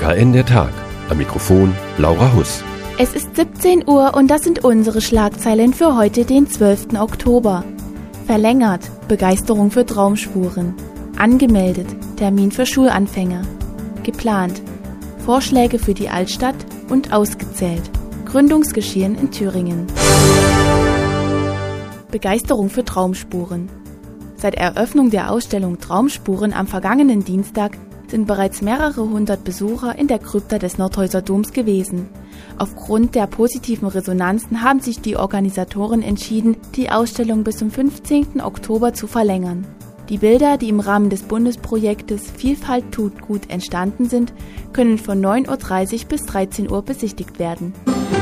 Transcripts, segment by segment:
OKN der Tag. Am Mikrofon Laura Huss. Es ist 17 Uhr und das sind unsere Schlagzeilen für heute, den 12. Oktober. Verlängert, Begeisterung für Traumspuren. Angemeldet, Termin für Schulanfänger. Geplant, Vorschläge für die Altstadt und ausgezählt. Gründungsgeschehen in Thüringen. Begeisterung für Traumspuren. Seit Eröffnung der Ausstellung Traumspuren am vergangenen Dienstag sind bereits mehrere hundert Besucher in der Krypta des Nordhäuser Doms gewesen. Aufgrund der positiven Resonanzen haben sich die Organisatoren entschieden, die Ausstellung bis zum 15. Oktober zu verlängern. Die Bilder, die im Rahmen des Bundesprojektes Vielfalt tut gut entstanden sind, können von 9.30 Uhr bis 13 Uhr besichtigt werden.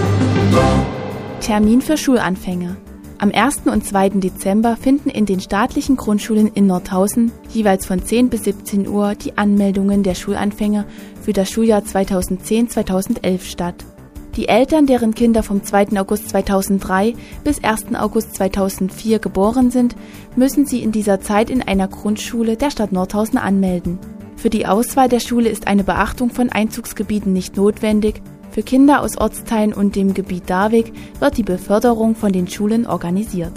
Termin für Schulanfänger. Am 1. und 2. Dezember finden in den staatlichen Grundschulen in Nordhausen jeweils von 10 bis 17 Uhr die Anmeldungen der Schulanfänger für das Schuljahr 2010-2011 statt. Die Eltern, deren Kinder vom 2. August 2003 bis 1. August 2004 geboren sind, müssen sie in dieser Zeit in einer Grundschule der Stadt Nordhausen anmelden. Für die Auswahl der Schule ist eine Beachtung von Einzugsgebieten nicht notwendig. Für Kinder aus Ortsteilen und dem Gebiet Darwig wird die Beförderung von den Schulen organisiert.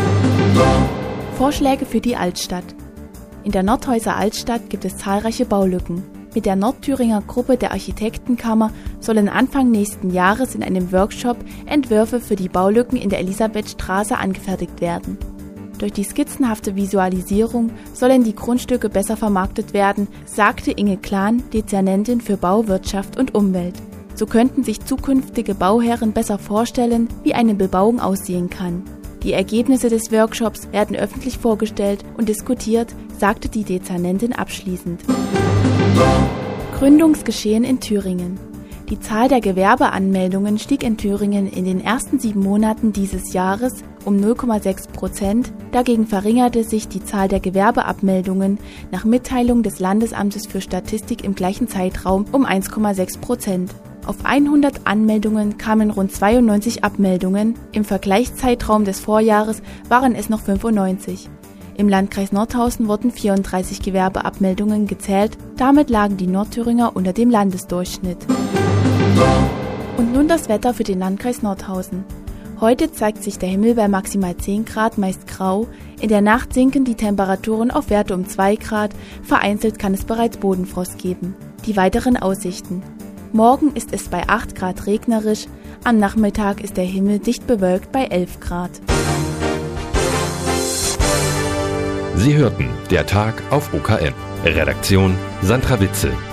Vorschläge für die Altstadt. In der Nordhäuser Altstadt gibt es zahlreiche Baulücken. Mit der Nordthüringer Gruppe der Architektenkammer sollen Anfang nächsten Jahres in einem Workshop Entwürfe für die Baulücken in der Elisabethstraße angefertigt werden. Durch die skizzenhafte Visualisierung sollen die Grundstücke besser vermarktet werden, sagte Inge Klan, Dezernentin für Bau, Wirtschaft und Umwelt. So könnten sich zukünftige Bauherren besser vorstellen, wie eine Bebauung aussehen kann. Die Ergebnisse des Workshops werden öffentlich vorgestellt und diskutiert, sagte die Dezernentin abschließend. Gründungsgeschehen in Thüringen. Die Zahl der Gewerbeanmeldungen stieg in Thüringen in den ersten 7 Monaten dieses Jahres um 0,6%. Dagegen verringerte sich die Zahl der Gewerbeabmeldungen nach Mitteilung des Landesamtes für Statistik im gleichen Zeitraum um 1,6%. Auf 100 Anmeldungen kamen rund 92 Abmeldungen, im Vergleichszeitraum des Vorjahres waren es noch 95. Im Landkreis Nordhausen wurden 34 Gewerbeabmeldungen gezählt, damit lagen die Nordthüringer unter dem Landesdurchschnitt. Und nun das Wetter für den Landkreis Nordhausen. Heute zeigt sich der Himmel bei maximal 10 Grad, meist grau. In der Nacht sinken die Temperaturen auf Werte um 2 Grad, vereinzelt kann es bereits Bodenfrost geben. Die weiteren Aussichten. Morgen ist es bei 8 Grad regnerisch, am Nachmittag ist der Himmel dicht bewölkt bei 11 Grad. Sie hörten der Tag auf OKN. Redaktion Sandra Witzel.